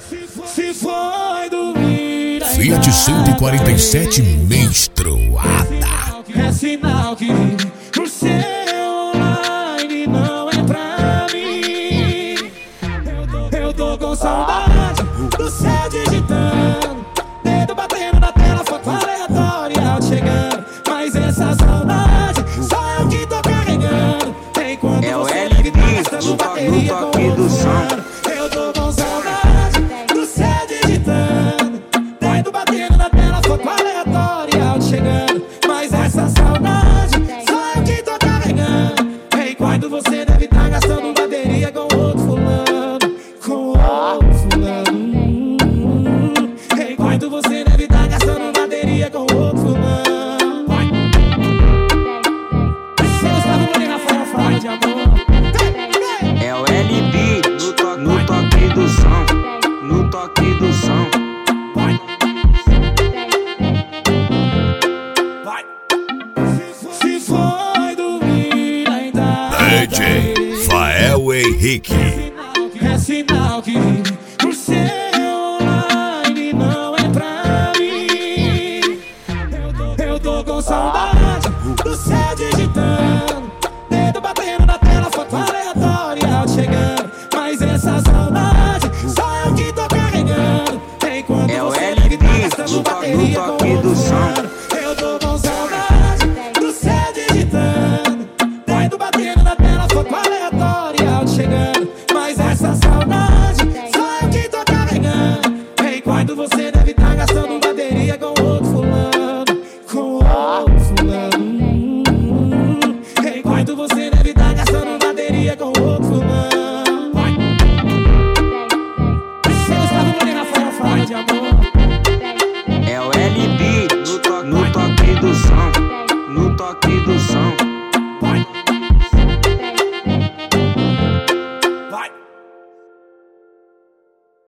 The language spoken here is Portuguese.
Se foi dormir, Fiat 147 menstruada. é sinal que o seu online não é pra mim. Eu tô com saudade do céu digitando, dedo batendo na tela, foto aleatória chegando. Mas essa saudade só eu que tô carregando. Enquanto é o você LP tá gastando bateria no com toque do outro som. mano. Eu tô com saudade do céu digitando, dedo batendo na tela, foto aleatória chegando. Mas essa saudade só eu que tô carregando. Enquanto você deve estar gastando bateria com outro fulano, com outro fulano. Enquanto você deve estar gastando bateria com outro fulano. Se eu estava morrendo na farofa de amor. É o LP no toque do som. No toque do som. Se foi dormir ainda DJ Fael Henrique. é sinal que o seu online não é pra mim. Eu tô com saudade do céu digitando, dedo batendo na tela, foto aleatória chegando. Mas essa saudade só eu que tô carregando. Enquanto É o você LP tá gastando bateria no com toque do outro som. mano. Eu tô com saudade do céu digitando, dedo batendo na tela, foto aleatória chegando. Mas essa saudade só eu que tô carregando. Enquanto você deve estar gastando bateria com outro fulano, com outro fulano. Enquanto você deve estar gastando bateria com outro fulano. Se eu estava morrendo na farofa de amor. É o LP no toque do som. No toque do som.